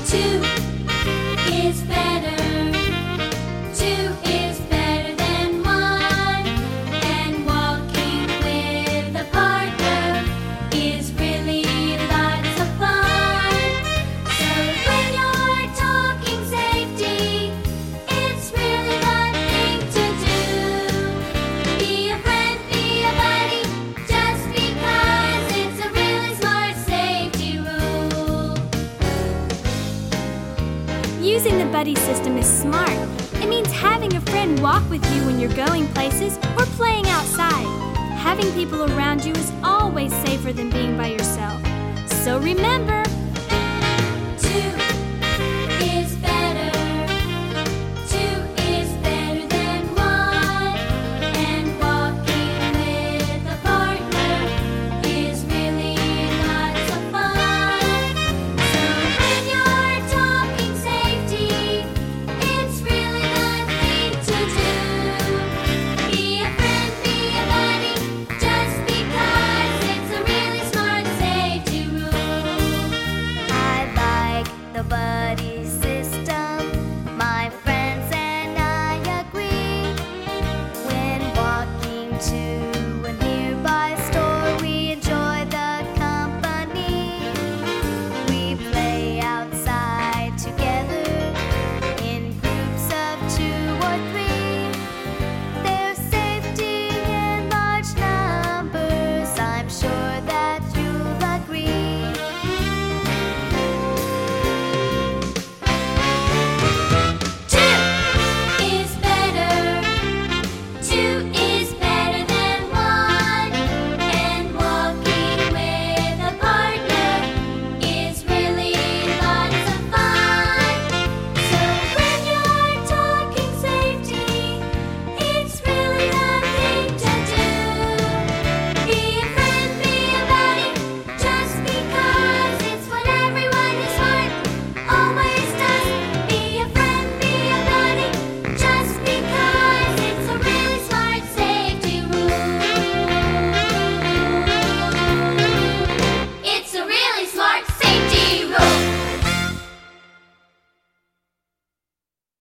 Two is better. Two is better than one. And walking with a partner is really lots of fun. So when you're talking safety, it's really the thing to do. Be a friend, be a buddy, just because it's a really smart safety rule. Using the buddy system is smart. It means having a friend walk with you when you're going places or playing outside. Having people around you is always safer than being by yourself. So remember,